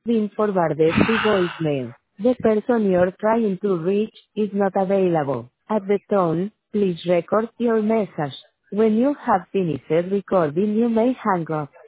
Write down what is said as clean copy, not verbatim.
Been forwarded to voicemail. The person you're trying to reach is not available. At the tone, please record your message. When you have finished recording, you may hang up.